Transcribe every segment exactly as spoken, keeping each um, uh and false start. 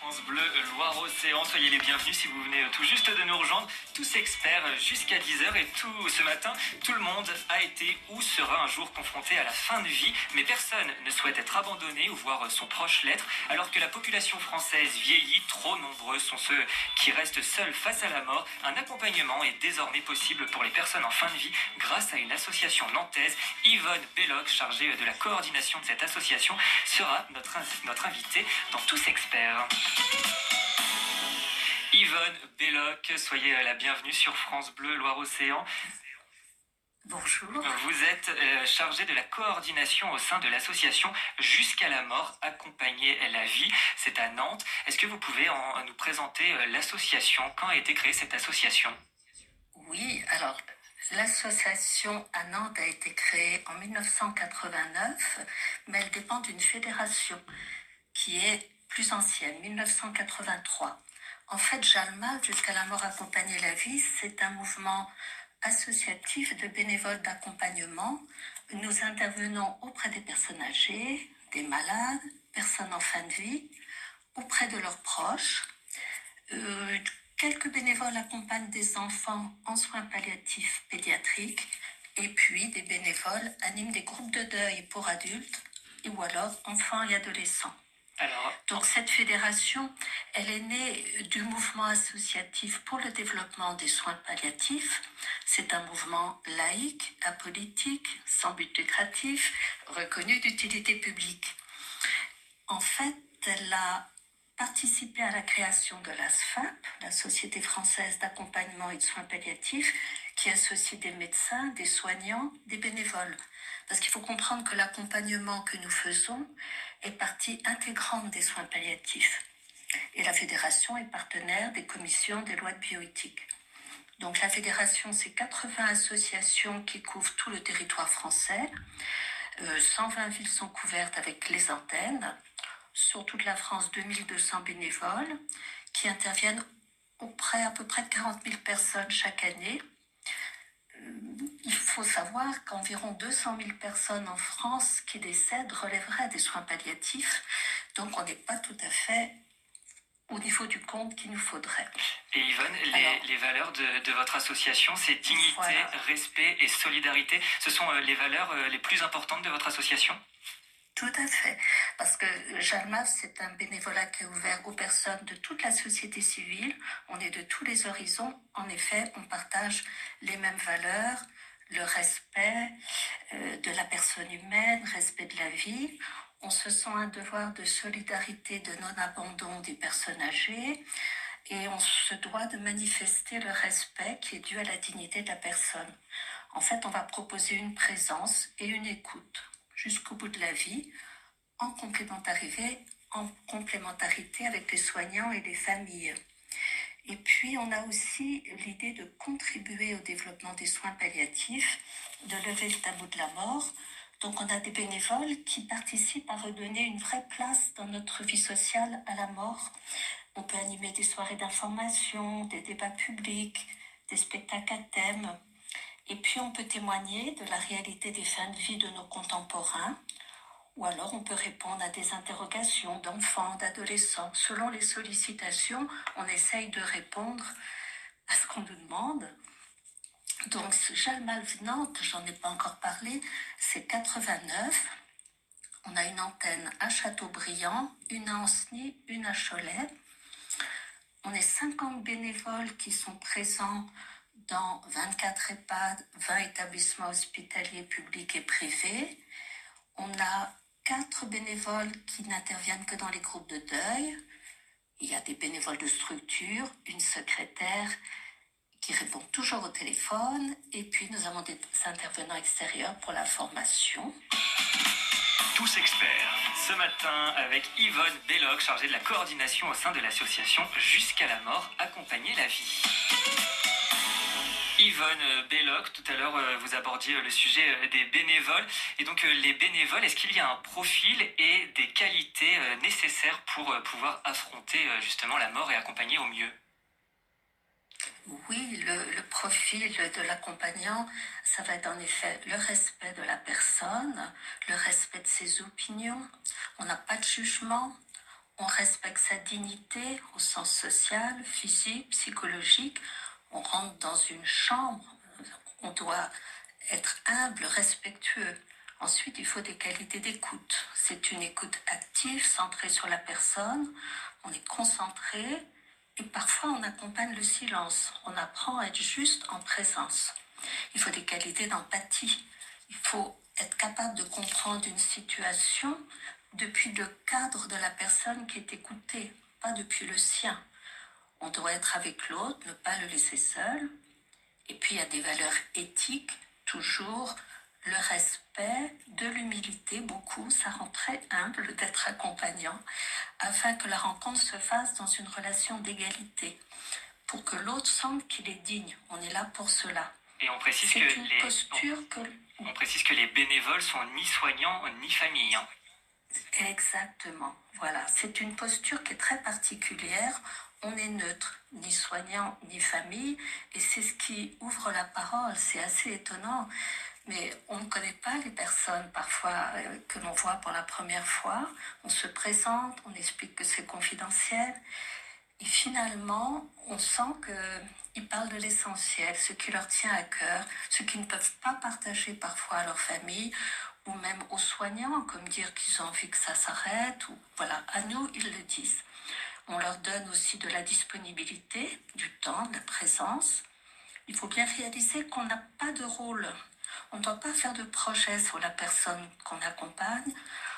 France Bleu Loire-Océan. Soyez les bienvenus si vous venez tout juste de nous rejoindre. Tous experts jusqu'à dix heures et tout ce matin, tout le monde a été ou sera un jour confronté à la fin de vie. Mais personne ne souhaite être abandonné ou voir son proche l'être. Alors que la population française vieillit, trop nombreux sont ceux qui restent seuls face à la mort. Un accompagnement est désormais possible pour les personnes en fin de vie grâce à une association nantaise. Yvonne Belloc, chargée de la coordination de cette association, sera notre, notre invitée dans Tous experts. Yvonne Belloc, soyez la bienvenue sur France Bleu Loire-Océan. Bonjour. Vous êtes euh, chargée de la coordination au sein de l'association Jusqu'à la mort, accompagner la vie. C'est à Nantes. Est-ce que vous pouvez en, nous présenter euh, l'association? Quand a été créée cette association? Oui, alors l'association à Nantes a été créée en mille neuf cent quatre-vingt-neuf, mais elle dépend d'une fédération qui est plus ancienne, mille neuf cent quatre-vingt-trois. En fait, Jalma, Jusqu'à la mort, accompagner la vie, c'est un mouvement associatif de bénévoles d'accompagnement. Nous intervenons auprès des personnes âgées, des malades, personnes en fin de vie, auprès de leurs proches. Euh, quelques bénévoles accompagnent des enfants en soins palliatifs pédiatriques et puis des bénévoles animent des groupes de deuil pour adultes ou alors enfants et adolescents. Alors, Donc cette fédération, elle est née du mouvement associatif pour le développement des soins palliatifs. C'est un mouvement laïque, apolitique, sans but lucratif, reconnu d'utilité publique. En fait, elle a participé à la création de l'A S F A P, la Société française d'accompagnement et de soins palliatifs, qui associe des médecins, des soignants, des bénévoles. Parce qu'il faut comprendre que l'accompagnement que nous faisons est partie intégrante des soins palliatifs. Et la fédération est partenaire des commissions des lois de bioéthique. Donc la fédération, c'est quatre-vingts associations qui couvrent tout le territoire français. Euh, cent vingt villes sont couvertes avec les antennes. Sur toute la France, deux mille deux cents bénévoles qui interviennent auprès à peu près de quarante mille personnes chaque année. Il faut savoir qu'environ deux cent mille personnes en France qui décèdent relèveraient des soins palliatifs. Donc on n'est pas tout à fait au niveau du compte qu'il nous faudrait. Et Yvonne, les, Alors, les valeurs de, de votre association, c'est dignité, voilà. respect et solidarité. Ce sont euh, les valeurs euh, les plus importantes de votre association? Tout à fait, parce que Jalma, c'est un bénévolat qui est ouvert aux personnes de toute la société civile. On est de tous les horizons. En effet, on partage les mêmes valeurs, le respect euh, de la personne humaine, respect de la vie. On se sent un devoir de solidarité, de non-abandon des personnes âgées. Et on se doit de manifester le respect qui est dû à la dignité de la personne. En fait, on va proposer une présence et une écoute jusqu'au bout de la vie, en complémentarité, en complémentarité avec les soignants et les familles. Et puis, on a aussi l'idée de contribuer au développement des soins palliatifs, de lever le tabou de la mort. Donc, on a des bénévoles qui participent à redonner une vraie place dans notre vie sociale à la mort. On peut animer des soirées d'information, des débats publics, des spectacles à thème. Et puis, on peut témoigner de la réalité des fins de vie de nos contemporains, ou alors on peut répondre à des interrogations d'enfants, d'adolescents. Selon les sollicitations, on essaye de répondre à ce qu'on nous demande. Donc, Jalma Nantes, j'en ai pas encore parlé, c'est quatre-vingt-neuf. On a une antenne à Châteaubriand, une à Ancenis, une à Cholet. On est cinquante bénévoles qui sont présents dans vingt-quatre EHPAD, vingt établissements hospitaliers publics et privés. On a quatre bénévoles qui n'interviennent que dans les groupes de deuil. Il y a des bénévoles de structure, une secrétaire qui répond toujours au téléphone. Et puis nous avons des intervenants extérieurs pour la formation. Tous experts. Ce matin, avec Yvonne Belloc, chargée de la coordination au sein de l'association Jusqu'à la mort, accompagner la vie. Yvonne Belloc, tout à l'heure vous abordiez le sujet des bénévoles. Et donc les bénévoles, est-ce qu'il y a un profil et des qualités nécessaires pour pouvoir affronter justement la mort et accompagner au mieux? Oui, le, le profil de l'accompagnant, ça va être en effet le respect de la personne, le respect de ses opinions. On n'a pas de jugement, on respecte sa dignité au sens social, physique, psychologique. On rentre dans une chambre, on doit être humble, respectueux. Ensuite, il faut des qualités d'écoute. C'est une écoute active, centrée sur la personne. On est concentré et parfois on accompagne le silence. On apprend à être juste en présence. Il faut des qualités d'empathie. Il faut être capable de comprendre une situation depuis le cadre de la personne qui est écoutée, pas depuis le sien. On doit être avec l'autre, ne pas le laisser seul. Et puis il y a des valeurs éthiques, toujours le respect, de l'humilité, beaucoup, ça rend très humble d'être accompagnant, afin que la rencontre se fasse dans une relation d'égalité, pour que l'autre sente qu'il est digne. On est là pour cela. Et on précise C'est que une les, posture on, que... on précise que les bénévoles sont ni soignants ni famille. Hein. Exactement, voilà. C'est une posture qui est très particulière. On est neutre, ni soignant, ni famille, et c'est ce qui ouvre la parole. C'est assez étonnant, mais on ne connaît pas les personnes parfois euh, que l'on voit pour la première fois. On se présente, on explique que c'est confidentiel, et finalement, on sent qu'ils parlent de l'essentiel, ce qui leur tient à cœur, ce qu'ils ne peuvent pas partager parfois à leur famille, ou même aux soignants, comme dire qu'ils ont envie que ça s'arrête, ou voilà, à nous, ils le disent. On leur donne aussi de la disponibilité, du temps, de la présence. Il faut bien réaliser qu'on n'a pas de rôle. On ne doit pas faire de projet sur la personne qu'on accompagne.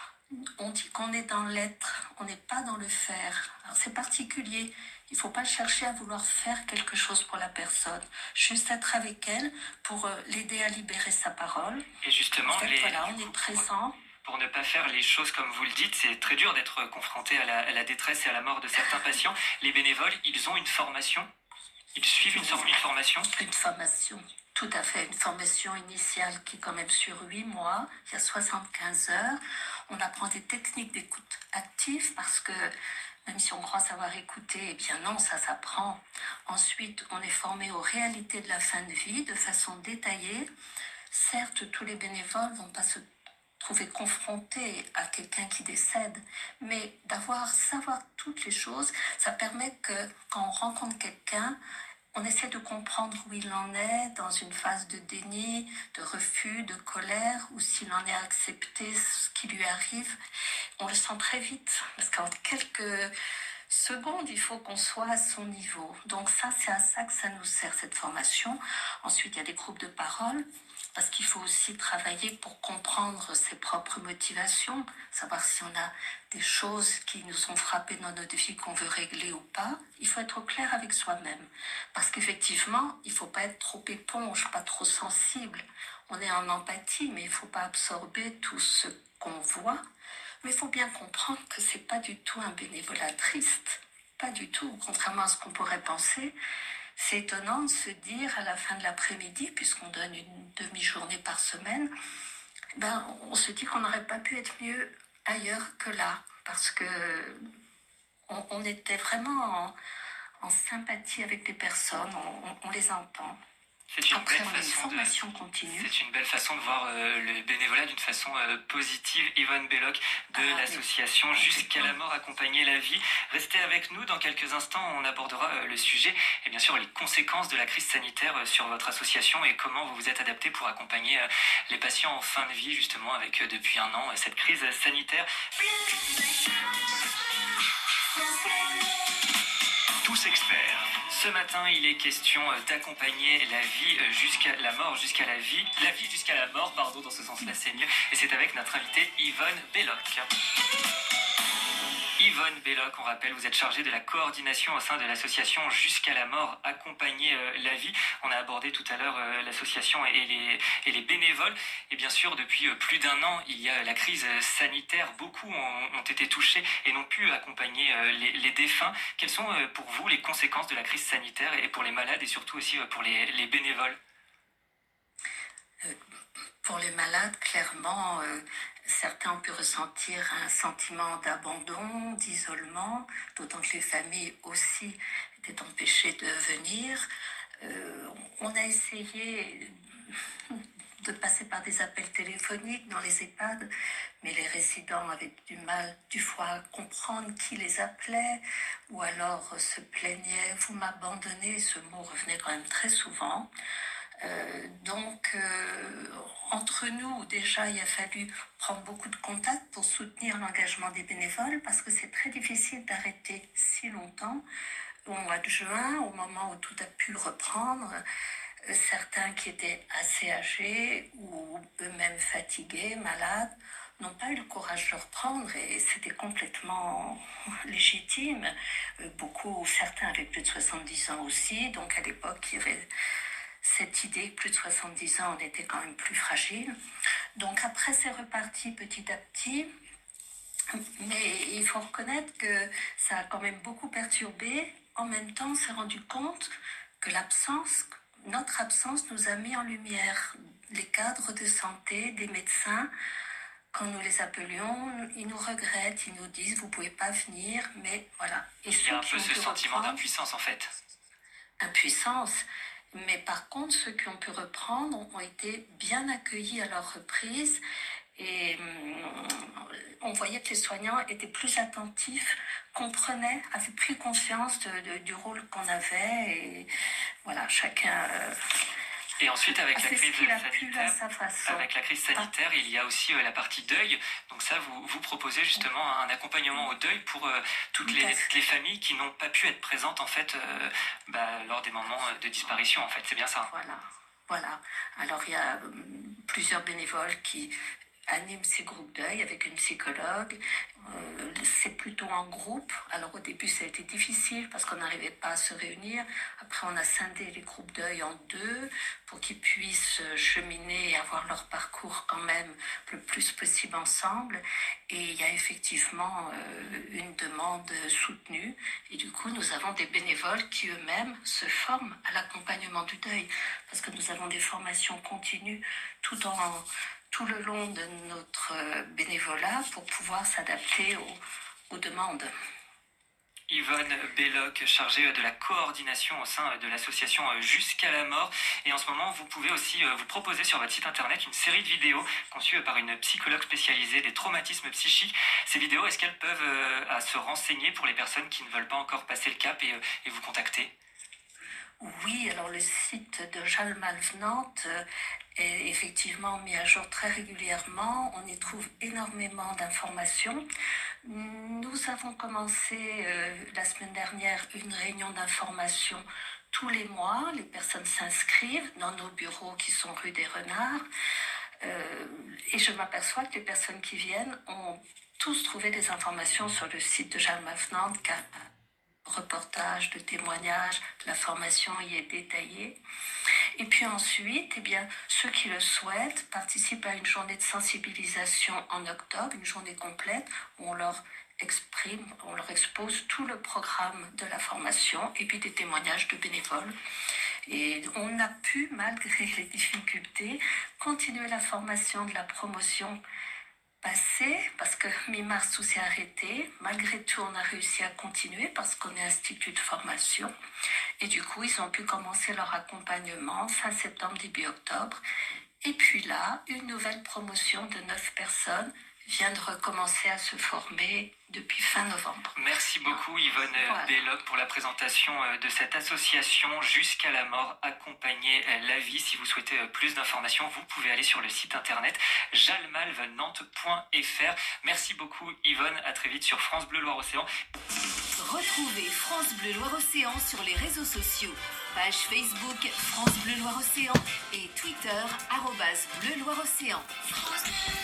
On dit qu'on est dans l'être, on n'est pas dans le faire. Alors c'est particulier. Il ne faut pas chercher à vouloir faire quelque chose pour la personne. Juste être avec elle pour l'aider à libérer sa parole. Et justement, en fait, les... voilà, on est présent. Pour ne pas faire les choses comme vous le dites, c'est très dur d'être confronté à la, à la détresse et à la mort de certains patients. Les bénévoles, ils ont une formation. Ils suivent une, une formation. Une formation. Tout à fait, une formation initiale qui est quand même sur huit mois, il y a soixante-quinze heures. On apprend des techniques d'écoute active parce que même si on croit savoir écouter, eh bien non, ça s'apprend. Ensuite, on est formé aux réalités de la fin de vie de façon détaillée. Certes, tous les bénévoles ne vont pas se trouver confrontés à quelqu'un qui décède, mais d'avoir, savoir toutes les choses, ça permet que quand on rencontre quelqu'un, on essaie de comprendre où il en est dans une phase de déni, de refus, de colère, ou s'il en est accepté ce qui lui arrive. On le sent très vite, parce qu'en quelques secondes, il faut qu'on soit à son niveau. Donc ça, c'est à ça que ça nous sert, cette formation. Ensuite, il y a des groupes de parole, parce qu'il faut aussi travailler pour comprendre ses propres motivations, savoir si on a des choses qui nous ont frappé dans notre vie qu'on veut régler ou pas. Il faut être au clair avec soi-même, parce qu'effectivement, il ne faut pas être trop éponge, pas trop sensible. On est en empathie, mais il ne faut pas absorber tout ce qu'on voit. Mais il faut bien comprendre que ce n'est pas du tout un bénévolat triste, pas du tout, contrairement à ce qu'on pourrait penser. C'est étonnant de se dire à la fin de l'après-midi, puisqu'on donne une demi-journée par semaine, ben, on se dit qu'on n'aurait pas pu être mieux ailleurs que là, parce que on, on était vraiment en, en sympathie avec les personnes, on, on les entend. C'est une, Après, belle on a une façon formation de, continue. c'est une belle façon de voir euh, le bénévolat d'une façon euh, positive. Yvonne Belloc de Ah, l'association Jusqu'à la mort, accompagner la vie. Restez avec nous, dans quelques instants on abordera euh, le sujet et bien sûr les conséquences de la crise sanitaire euh, sur votre association et comment vous vous êtes adapté pour accompagner euh, les patients en fin de vie justement avec euh, depuis un an euh, cette crise sanitaire. Tous experts. Ce matin, il est question d'accompagner la vie jusqu'à la mort, jusqu'à la vie, la vie jusqu'à la mort, pardon, dans ce sens-là, c'est mieux. Et c'est avec notre invitée Yvonne Belloc. Yvonne Belloc, on rappelle, vous êtes chargée de la coordination au sein de l'association Jusqu'à la mort, accompagner euh, la vie. On a abordé tout à l'heure euh, l'association et les, et les bénévoles. Et bien sûr, depuis euh, plus d'un an, il y a la crise sanitaire. Beaucoup ont, ont été touchés et n'ont pu accompagner euh, les, les défunts. Quelles sont euh, pour vous les conséquences de la crise sanitaire et pour les malades et surtout aussi euh, pour les, les bénévoles ? euh, Pour les malades, clairement, euh, certains ont pu ressentir un sentiment d'abandon, d'isolement, d'autant que les familles aussi étaient empêchées de venir. Euh, on a essayé de passer par des appels téléphoniques dans les EHPAD, mais les résidents avaient du mal, du fois, à comprendre qui les appelait, ou alors euh, se plaignaient, vous m'abandonnez, ce mot revenait quand même très souvent. Euh, donc, euh, entre nous, déjà, il a fallu prendre beaucoup de contacts pour soutenir l'engagement des bénévoles, parce que c'est très difficile d'arrêter si longtemps. Au mois de juin, au moment où tout a pu reprendre, euh, certains qui étaient assez âgés ou eux-mêmes fatigués, malades, n'ont pas eu le courage de reprendre et c'était complètement légitime. Euh, beaucoup, certains avaient plus de soixante-dix ans aussi, donc à l'époque, il y avait cette idée que plus de soixante-dix ans, on était quand même plus fragile. Donc après, c'est reparti petit à petit. Mais il faut reconnaître que ça a quand même beaucoup perturbé. En même temps, on s'est rendu compte que l'absence, notre absence nous a mis en lumière les cadres de santé, des médecins. Quand nous les appelions, ils nous regrettent, ils nous disent « vous pouvez pas venir », mais voilà. Et il y a un peu ce sentiment d'impuissance en fait. Impuissance. Mais par contre, ceux qui ont pu reprendre ont été bien accueillis à leur reprise et on voyait que les soignants étaient plus attentifs, comprenaient, avaient pris conscience de, de, du rôle qu'on avait et voilà, chacun... Euh, Et ensuite, avec la crise sanitaire, avec la crise sanitaire, il y a aussi euh, la partie deuil. Donc ça, vous, vous proposez justement un accompagnement au deuil pour euh, toutes, les, toutes les familles qui n'ont pas pu être présentes en fait euh, bah, lors des moments de disparition. En fait, c'est bien ça. Voilà, voilà. Alors il y a euh, plusieurs bénévoles qui animent ces groupes deuil avec une psychologue. Euh, c'est plutôt en groupe. Alors au début ça a été difficile parce qu'on n'arrivait pas à se réunir. Après on a scindé les groupes deuil en deux pour qu'ils puissent cheminer et avoir leur parcours quand même le plus possible ensemble. Et il y a effectivement euh, une demande soutenue. Et du coup nous avons des bénévoles qui eux-mêmes se forment à l'accompagnement du deuil parce que nous avons des formations continues tout en tout le long de notre bénévolat pour pouvoir s'adapter aux, aux demandes. Yvonne Belloc, chargée de la coordination au sein de l'association Jusqu'à la mort. Et en ce moment, vous pouvez aussi vous proposer sur votre site internet une série de vidéos conçues par une psychologue spécialisée des traumatismes psychiques. Ces vidéos, est-ce qu'elles peuvent à se renseigner pour les personnes qui ne veulent pas encore passer le cap et, et vous contacter ? Oui, alors le site de Jalmalv Nantes est effectivement mis à jour très régulièrement. On y trouve énormément d'informations. Nous avons commencé euh, la semaine dernière une réunion d'information tous les mois. Les personnes s'inscrivent dans nos bureaux qui sont rue des Renards. Euh, et je m'aperçois que les personnes qui viennent ont tous trouvé des informations sur le site de Jalmalv Nantes, car reportages, de témoignages, la formation y est détaillée. Et puis ensuite, eh bien, ceux qui le souhaitent participent à une journée de sensibilisation en octobre, une journée complète où on leur exprime, on leur expose tout le programme de la formation et puis des témoignages de bénévoles. Et on a pu, malgré les difficultés, continuer la formation de la promotion passé, parce que mi-mars tout s'est arrêté. Malgré tout, on a réussi à continuer parce qu'on est institut de formation. Et du coup, ils ont pu commencer leur accompagnement fin septembre, début octobre. Et puis là, une nouvelle promotion de neuf personnes vient de recommencer à se former depuis fin novembre. Merci beaucoup Yvonne voilà. Belloc pour la présentation de cette association Jusqu'à la mort, accompagner la vie. Si vous souhaitez plus d'informations, vous pouvez aller sur le site internet jalmalv nantes point f r. Merci beaucoup Yvonne, à très vite sur France Bleu Loire-Océan. Retrouvez France Bleu Loire-Océan sur les réseaux sociaux. Page Facebook France Bleu Loire-Océan et Twitter arobase Bleu Loire-Océan.